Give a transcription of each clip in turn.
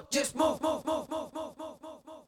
just move, move, move, move, move, move, move, move.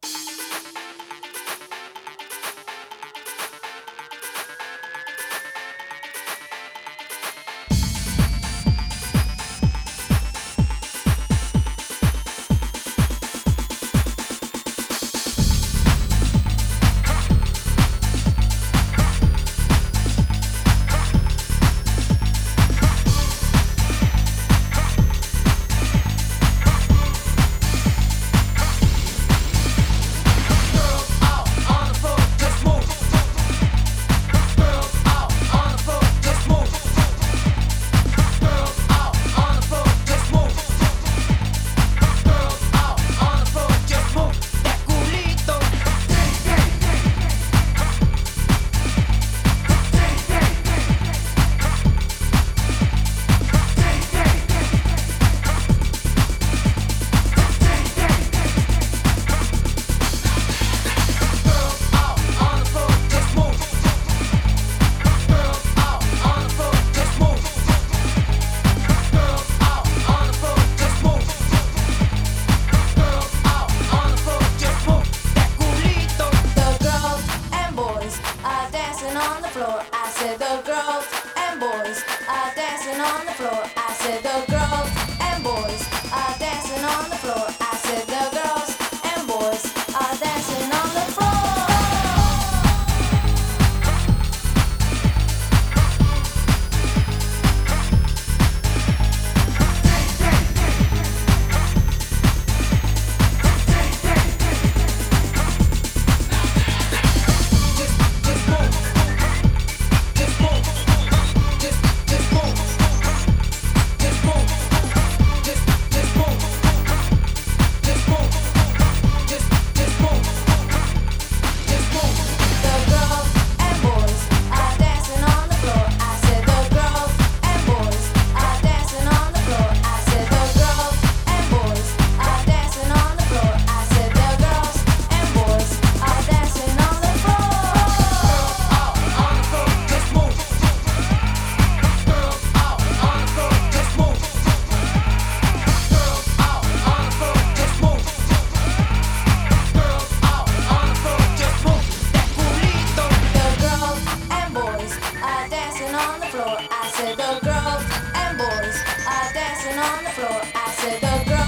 I said the girls and boys are dancing on the floor. I said the girls and boys are dancing on the floor. I said the girls and boys are dancing on the floor. On the floor, I said the girls and boys are dancing on the floor. I said the girls